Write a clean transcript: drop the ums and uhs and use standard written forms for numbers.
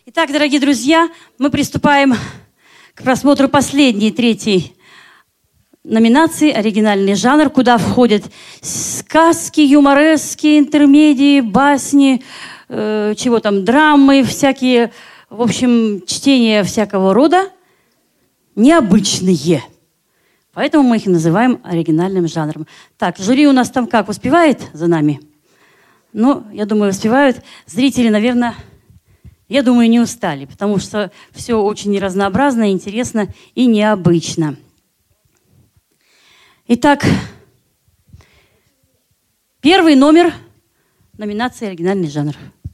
Итак, дорогие друзья, мы приступаем к просмотру последней, третьей номинации «Оригинальный жанр», куда входят сказки, юморески, интермедии, басни, драмы, всякие, в общем, чтения всякого рода, необычные. Поэтому мы их называем оригинальным жанром. Так, жюри у нас там как, успевает за нами? Ну, я думаю, успевают. Зрители, наверное, я думаю, не устали, потому что все очень разнообразно, интересно и необычно. Итак, первый номер номинации «Оригинальный жанр».